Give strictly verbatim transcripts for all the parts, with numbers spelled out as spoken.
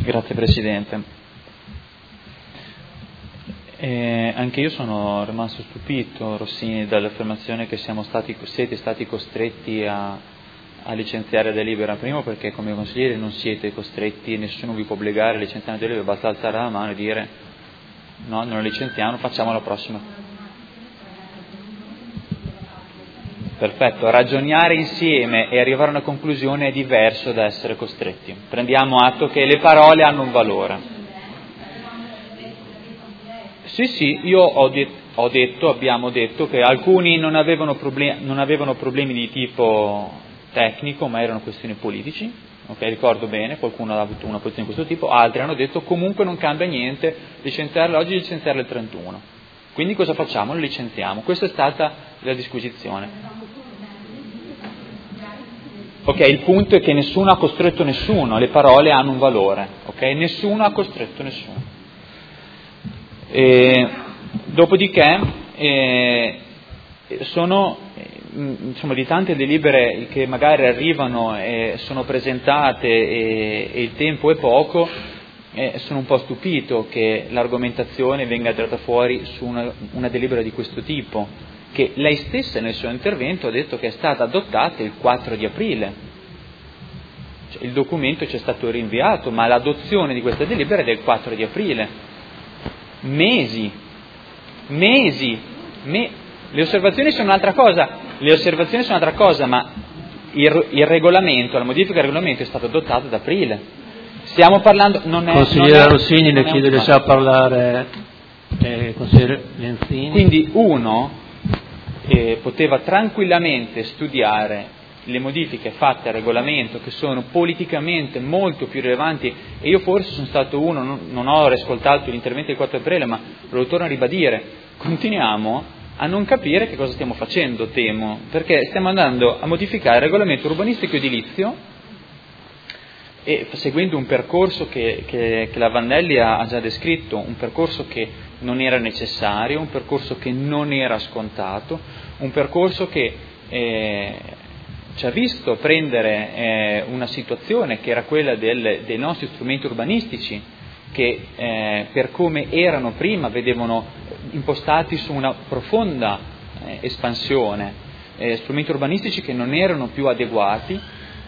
Grazie Presidente. Eh, anche io sono rimasto stupito, Rossini, dall'affermazione che siamo stati, siete stati costretti a, a licenziare delibera. Primo perché come consiglieri non siete costretti, nessuno vi può obbligare a licenziare delibera, basta alzare la mano e dire no, non licenziamo, facciamo la prossima. Perfetto, ragionare insieme e arrivare a una conclusione è diverso da essere costretti. Prendiamo atto che le parole hanno un valore. Sì, sì, io ho, de- ho detto, abbiamo detto che alcuni non avevano, problem- non avevano problemi di tipo tecnico, ma erano questioni politici, ok, ricordo bene, qualcuno ha avuto una posizione di questo tipo, altri hanno detto comunque non cambia niente, licenziarle oggi, licenziarle il trentuno. Quindi cosa facciamo? Lo licenziamo. Questa è stata la disquisizione. Ok, il punto è che nessuno ha costretto nessuno, le parole hanno un valore, ok? Nessuno ha costretto nessuno. E, dopodiché eh, sono insomma di tante delibere che magari arrivano e sono presentate e, e il tempo è poco, eh, sono un po' stupito che l'argomentazione venga tirata fuori su una, una delibera di questo tipo, che lei stessa nel suo intervento ha detto che è stata adottata il quattro di aprile. Cioè, il documento ci è stato rinviato, ma l'adozione di questa delibera è del quattro di aprile. Mesi, mesi, me... le osservazioni sono un'altra cosa, le osservazioni sono un'altra cosa, ma il, il regolamento, la modifica del regolamento è stata adottata ad aprile. Stiamo parlando, non è... Consigliere non è, Rossini, le chiedo di lasciare parlare eh, consigliere Lenzini. Quindi uno eh, poteva tranquillamente studiare le modifiche fatte al regolamento, che sono politicamente molto più rilevanti, e io forse sono stato uno, non, non ho ascoltato l'intervento del quattro aprile, ma lo torno a ribadire, continuiamo a non capire che cosa stiamo facendo, temo, perché stiamo andando a modificare il regolamento urbanistico edilizio e seguendo un percorso che, che, che la Vandelli ha, ha già descritto, un percorso che non era necessario, un percorso che non era scontato, un percorso che eh, ci ha visto prendere eh, una situazione che era quella del, dei nostri strumenti urbanistici, che eh, per come erano prima vedevano impostati su una profonda eh, espansione, eh, strumenti urbanistici che non erano più adeguati,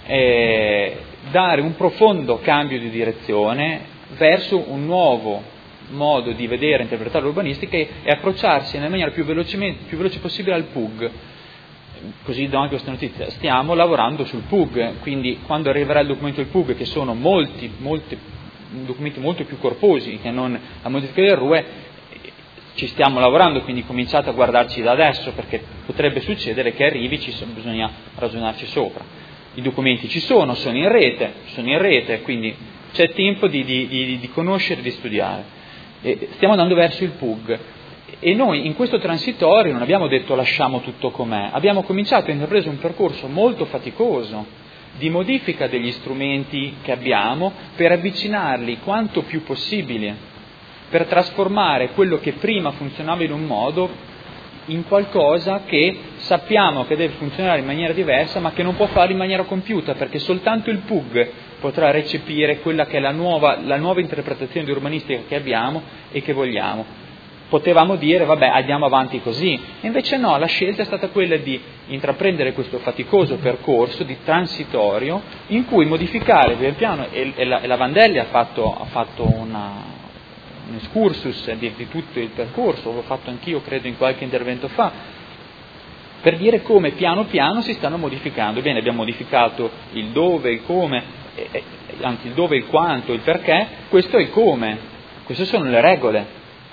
eh, dare un profondo cambio di direzione verso un nuovo modo di vedere e interpretare l'urbanistica e, e approcciarsi nella maniera più, velocemente, più veloce possibile al P U G. Così do anche questa notizia, stiamo lavorando sul P U G, quindi quando arriverà il documento del P U G, che sono molti, molti documenti molto più corposi che non la modifica del R U E, ci stiamo lavorando, quindi cominciate a guardarci da adesso, perché potrebbe succedere che arrivi, ci sono, bisogna ragionarci sopra. I documenti ci sono, sono in rete, sono in rete, quindi c'è tempo di, di, di, di conoscere e di studiare. E stiamo andando verso il P U G. E noi in questo transitorio non abbiamo detto lasciamo tutto com'è, abbiamo cominciato a intraprendere un percorso molto faticoso di modifica degli strumenti che abbiamo per avvicinarli quanto più possibile, per trasformare quello che prima funzionava in un modo in qualcosa che sappiamo che deve funzionare in maniera diversa, ma che non può farlo in maniera compiuta, perché soltanto il P U G potrà recepire quella che è la nuova, la nuova interpretazione di urbanistica che abbiamo e che vogliamo. Potevamo dire, vabbè, andiamo avanti così, e invece no, la scelta è stata quella di intraprendere questo faticoso percorso di transitorio in cui modificare pian piano, e, e, la, e la Vandelli ha fatto, ha fatto una, un excursus di, di tutto il percorso, l'ho fatto anch'io credo in qualche intervento fa, per dire come piano piano si stanno modificando. Bene, abbiamo modificato il dove, il come, eh, anzi il dove, il quanto, il perché, questo è il come, queste sono le regole.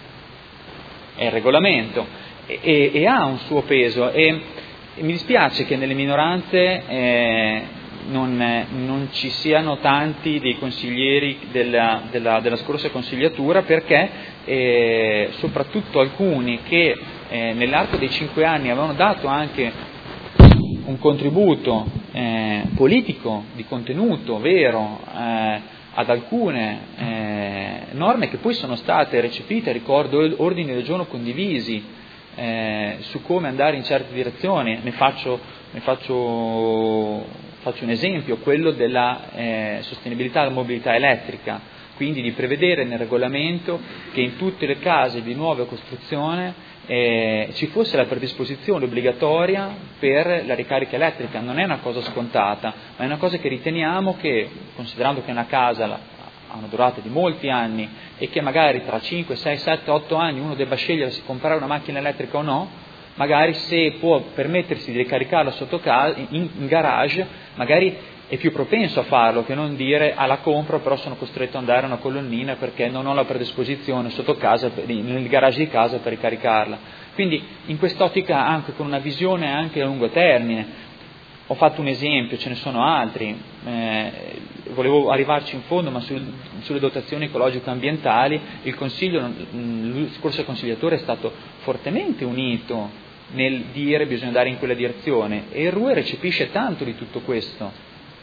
È il regolamento e, e, e ha un suo peso e, e mi dispiace che nelle minoranze eh, non, non ci siano tanti dei consiglieri della, della, della scorsa consigliatura, perché eh, soprattutto alcuni che eh, nell'arco dei cinque anni avevano dato anche un contributo eh, politico di contenuto vero eh, ad alcune eh, norme che poi sono state recepite, ricordo ordini del giorno condivisi eh, su come andare in certe direzioni. Ne faccio, ne faccio, faccio un esempio, quello della eh, sostenibilità della mobilità elettrica. quindi di prevedere nel regolamento che in tutte le case di nuova costruzione eh, ci fosse la predisposizione obbligatoria per la ricarica elettrica. Non è una cosa scontata, ma è una cosa che riteniamo che, considerando che una casa la, ha una durata di molti anni e che magari tra cinque, sei, sette, otto anni uno debba scegliere se comprare una macchina elettrica o no, magari se può permettersi di ricaricarla sotto casa, in, in garage, magari è più propenso a farlo che non dire ah la compro però sono costretto ad andare a una colonnina perché non ho la predisposizione sotto casa, nel garage di casa per ricaricarla. Quindi in quest'ottica, anche con una visione anche a lungo termine, ho fatto un esempio, ce ne sono altri, eh, volevo arrivarci in fondo, ma sul, sulle dotazioni ecologico-ambientali il Consiglio, lo scorso consigliatore è stato fortemente unito nel dire bisogna andare in quella direzione e il R U E recepisce tanto di tutto questo.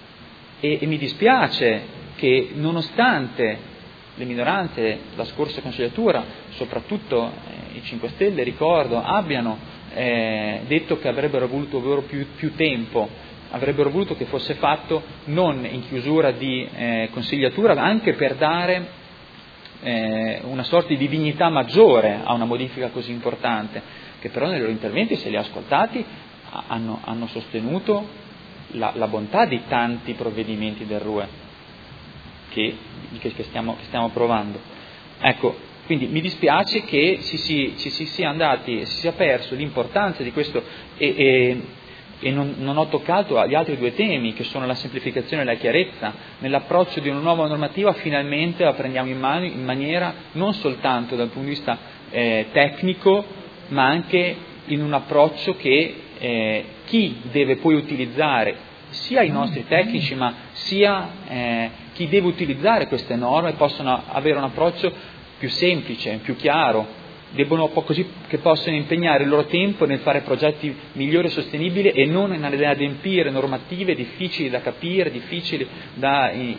E, e mi dispiace che nonostante le minoranze della scorsa consigliatura, soprattutto eh, i cinque Stelle, ricordo, abbiano eh, detto che avrebbero voluto più, più tempo, avrebbero voluto che fosse fatto non in chiusura di eh, consigliatura, anche per dare eh, una sorta di dignità maggiore a una modifica così importante, che però nei loro interventi, se li ha ascoltati, hanno, hanno sostenuto La, la bontà di tanti provvedimenti del R U E che, che, stiamo, che stiamo approvando. Ecco, quindi mi dispiace che ci si, ci si sia andati, si sia perso l'importanza di questo e, e, e non, non ho toccato gli altri due temi che sono la semplificazione e la chiarezza. Nell'approccio di una nuova normativa finalmente la prendiamo in mano in maniera non soltanto dal punto di vista eh, tecnico, ma anche in un approccio che Eh, chi deve poi utilizzare, sia i nostri tecnici, ma sia eh, chi deve utilizzare queste norme, possono avere un approccio più semplice, più chiaro, debbono così che possono impegnare il loro tempo nel fare progetti migliori e sostenibili e non nell'adempiere normative difficili da capire, difficili da eh,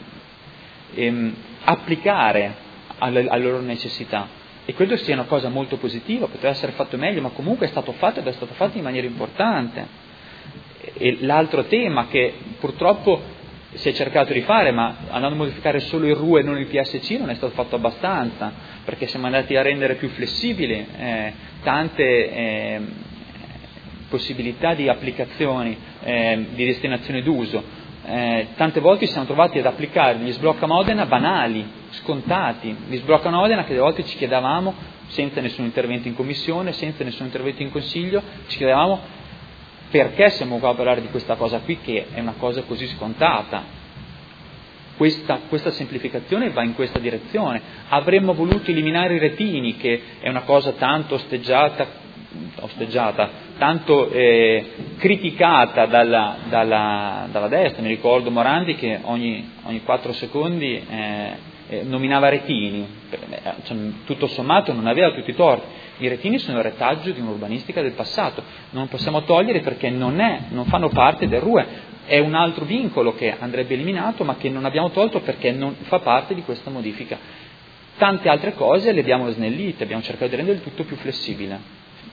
ehm, applicare alle, alle loro necessità. E credo sia una cosa molto positiva, poteva essere fatto meglio, ma comunque è stato fatto ed è stato fatto in maniera importante. E l'altro tema che purtroppo si è cercato di fare, ma andando a modificare solo il R U E e non il P S C, non è stato fatto abbastanza, perché siamo andati a rendere più flessibili eh, tante eh, possibilità di applicazioni, eh, di destinazione d'uso. Eh, tante volte ci siamo trovati ad applicare gli sblocca Modena banali, scontati, gli sblocca Modena che a volte ci chiedevamo, senza nessun intervento in commissione, senza nessun intervento in consiglio, ci chiedevamo perché siamo qua a parlare di questa cosa qui che è una cosa così scontata. Questa, questa semplificazione va in questa direzione. Avremmo voluto eliminare i retini, che è una cosa tanto osteggiata, osteggiata tanto eh, criticata dalla, dalla, dalla destra. Mi ricordo Morandi che ogni, ogni quattro secondi eh, eh, nominava retini, cioè, tutto sommato non aveva tutti i torti. I retini sono il retaggio di un'urbanistica del passato, non possiamo togliere perché non, è, non fanno parte del R U E, è un altro vincolo che andrebbe eliminato ma che non abbiamo tolto perché non fa parte di questa modifica. Tante altre cose le abbiamo snellite, abbiamo cercato di rendere il tutto più flessibile.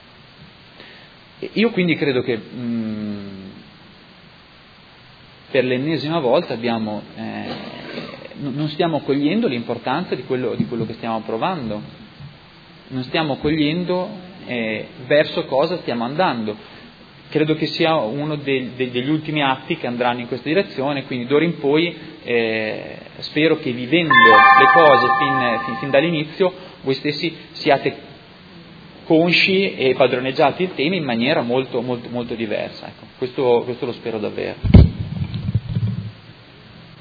Io quindi credo che mh, per l'ennesima volta abbiamo, eh, non stiamo cogliendo l'importanza di quello, di quello che stiamo approvando, non stiamo cogliendo eh, verso cosa stiamo andando. Credo che sia uno dei, dei, degli ultimi atti che andranno in questa direzione, quindi d'ora in poi eh, spero che vivendo le cose fin, fin, fin dall'inizio voi stessi siate consci e padroneggiati il tema in maniera molto, molto, molto diversa. Ecco, questo, questo lo spero davvero.